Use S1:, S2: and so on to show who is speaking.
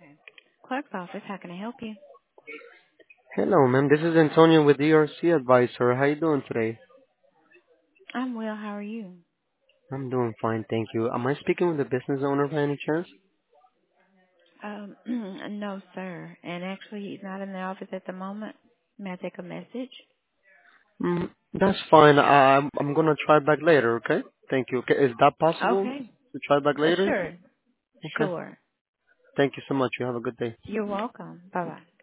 S1: Clerk's office, how can I help you?
S2: Hello, ma'am. This is Antonio with ERC Advisor. How you doing today?
S1: I'm well, how are you?
S2: I'm doing fine, thank you. Am I speaking with the business owner by any chance?
S1: Um, no, sir. And actually, he's not in the office at the moment. May I take a message?
S2: That's fine. I'm gonna try back later, okay? Thank you. Okay, is that possible
S1: Okay.
S2: to try back later?
S1: Sure.
S2: Okay.
S1: Sure.
S2: Thank you so much. You have a good day.
S1: You're welcome. Bye-bye.